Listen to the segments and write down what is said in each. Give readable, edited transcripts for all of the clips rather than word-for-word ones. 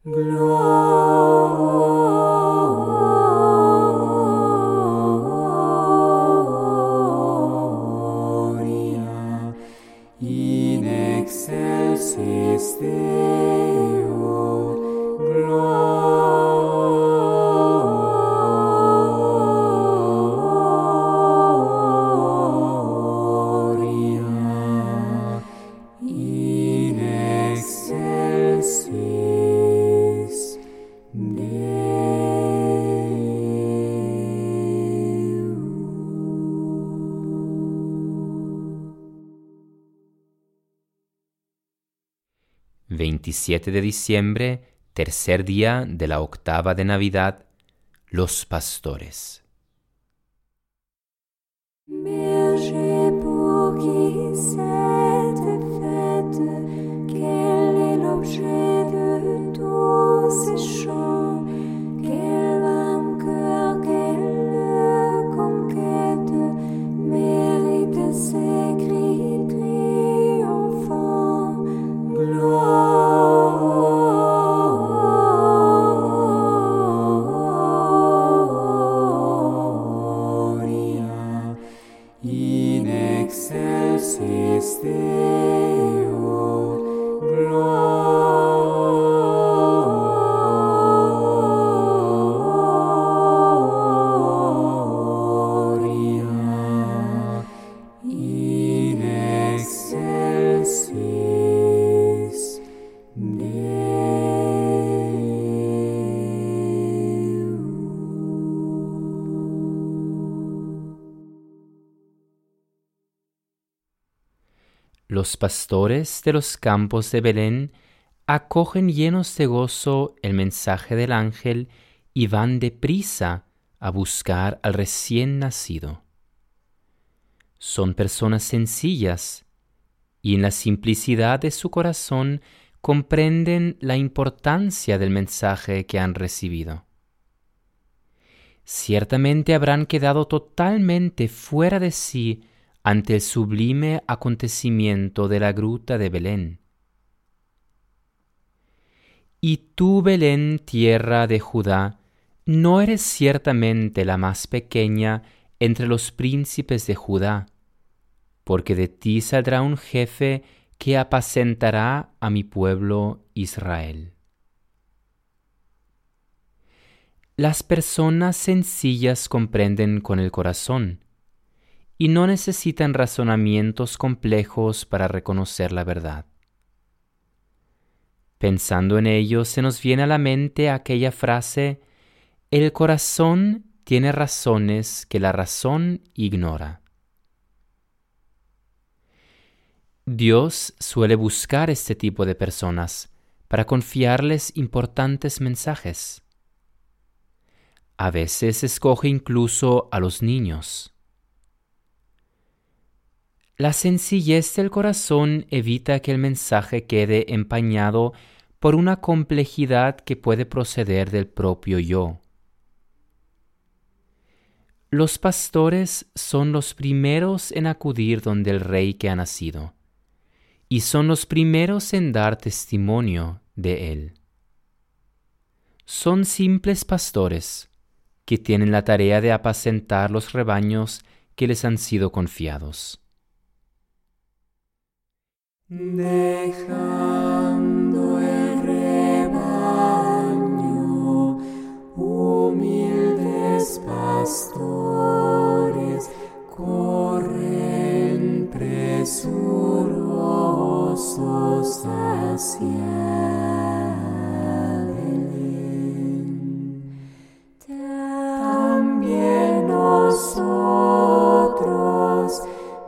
Gloria in excelsis Deo, gloria in excelsis Deo. 27 de diciembre, tercer día de la octava de Navidad, los pastores. Berger pour qui cette fête, quel est l'objet de tous ces chants, quel vainqueur, quelle conquête mérite ces cris triomphants. Gloria in excelsis Deo, gloria in excelsis Deo. Los pastores de los campos de Belén acogen llenos de gozo el mensaje del ángel y van deprisa a buscar al recién nacido. Son personas sencillas y en la simplicidad de su corazón comprenden la importancia del mensaje que han recibido. Ciertamente habrán quedado totalmente fuera de sí ante el sublime acontecimiento de la gruta de Belén. Y tú, Belén, tierra de Judá, no eres ciertamente la más pequeña entre los príncipes de Judá, porque de ti saldrá un jefe que apacentará a mi pueblo Israel. Las personas sencillas comprenden con el corazón y no necesitan razonamientos complejos para reconocer la verdad. Pensando en ello, se nos viene a la mente aquella frase: el corazón tiene razones que la razón ignora. Dios suele buscar este tipo de personas para confiarles importantes mensajes. A veces escoge incluso a los niños. La sencillez del corazón evita que el mensaje quede empañado por una complejidad que puede proceder del propio yo. Los pastores son los primeros en acudir donde el rey que ha nacido, y son los primeros en dar testimonio de él. Son simples pastores que tienen la tarea de apacentar los rebaños que les han sido confiados. Dejando el rebaño, humildes pastores corren presurosos hacia Belén. También nosotros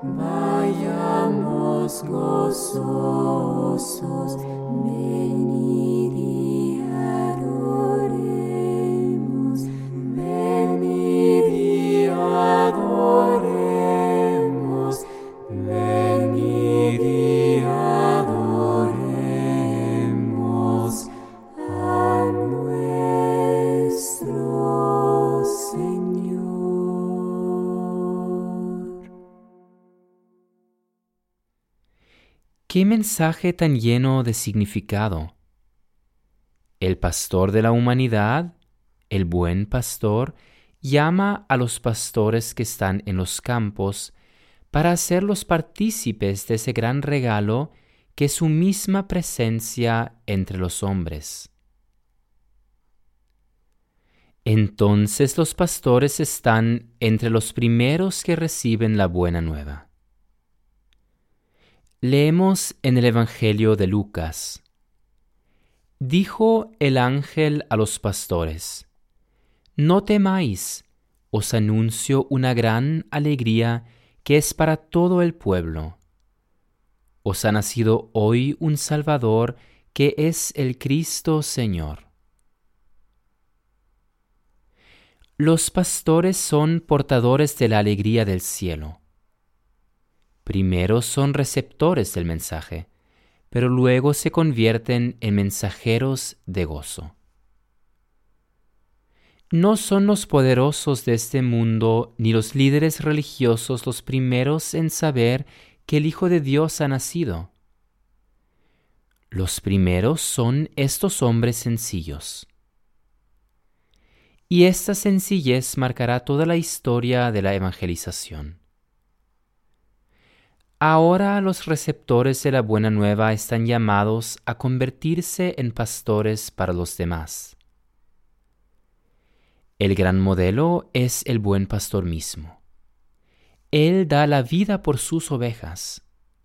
vayamos gozosos, venid y adoremos, venid y adoremos, venid y adoremos a nuestro Señor. ¡Qué mensaje tan lleno de significado! El pastor de la humanidad, el buen pastor, llama a los pastores que están en los campos para hacerlos partícipes de ese gran regalo que es su misma presencia entre los hombres. Entonces los pastores están entre los primeros que reciben la buena nueva. Leemos en el Evangelio de Lucas. Dijo el ángel a los pastores: No temáis, os anuncio una gran alegría que es para todo el pueblo. Os ha nacido hoy un Salvador que es el Cristo Señor. Los pastores son portadores de la alegría del cielo. Primero son receptores del mensaje, pero luego se convierten en mensajeros de gozo. No son los poderosos de este mundo ni los líderes religiosos los primeros en saber que el Hijo de Dios ha nacido. Los primeros son estos hombres sencillos. Y esta sencillez marcará toda la historia de la evangelización. Ahora los receptores de la buena nueva están llamados a convertirse en pastores para los demás. El gran modelo es el buen pastor mismo. Él da la vida por sus ovejas.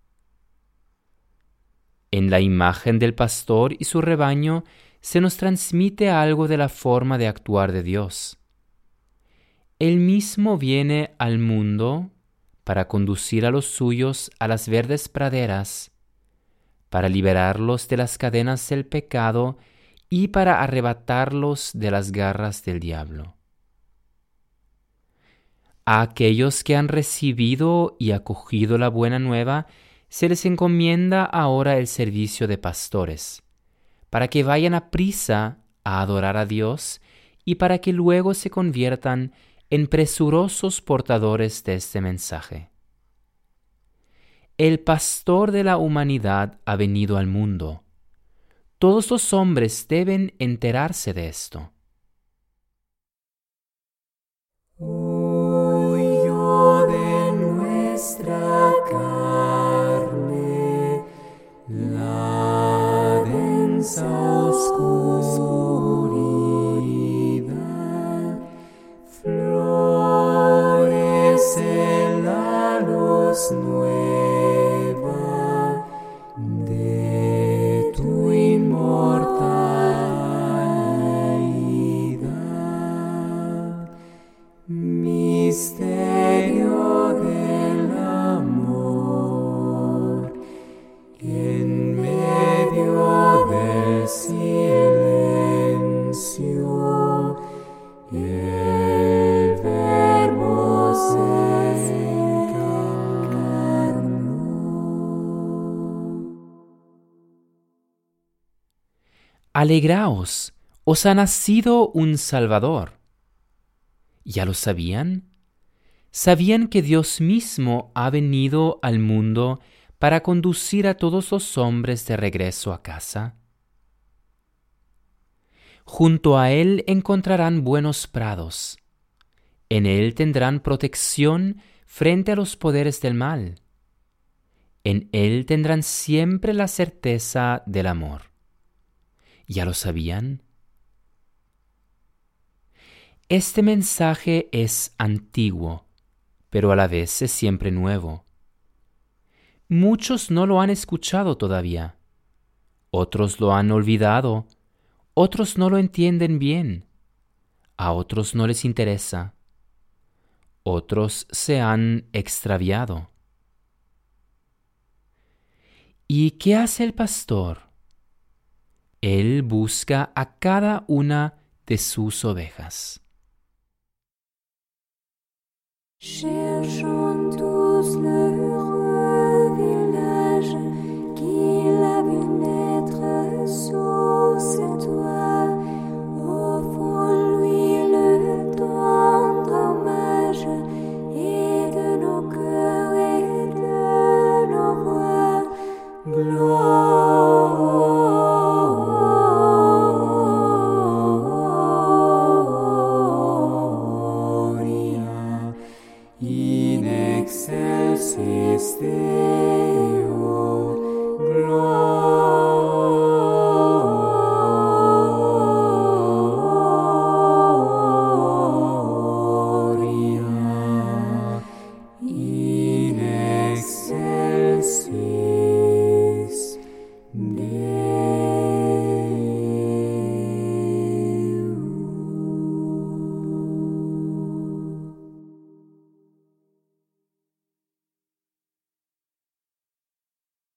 En la imagen del pastor y su rebaño se nos transmite algo de la forma de actuar de Dios. Él mismo viene al mundo para conducir a los suyos a las verdes praderas, para liberarlos de las cadenas del pecado y para arrebatarlos de las garras del diablo. A aquellos que han recibido y acogido la buena nueva, se les encomienda ahora el servicio de pastores, para que vayan aprisa a adorar a Dios y para que luego se conviertan en presurosos portadores de este mensaje. El pastor de la humanidad ha venido al mundo. Todos los hombres deben enterarse de esto. Huyó de nuestra carne la densa oscuridad, florece la luz nueva de tu inmortalidad. Misterio del amor, en medio del silencio, el Verbo se encarnó. Alegraos, os ha nacido un Salvador. ¿Ya lo sabían? ¿Sabían que Dios mismo ha venido al mundo para conducir a todos los hombres de regreso a casa? Junto a Él encontrarán buenos prados. En Él tendrán protección frente a los poderes del mal. En Él tendrán siempre la certeza del amor. ¿Ya lo sabían? Este mensaje es antiguo, pero a la vez es siempre nuevo. Muchos no lo han escuchado todavía, otros lo han olvidado, otros no lo entienden bien, a otros no les interesa, otros se han extraviado. ¿Y qué hace el pastor? Él busca a cada una de sus ovejas. Cherche en tous les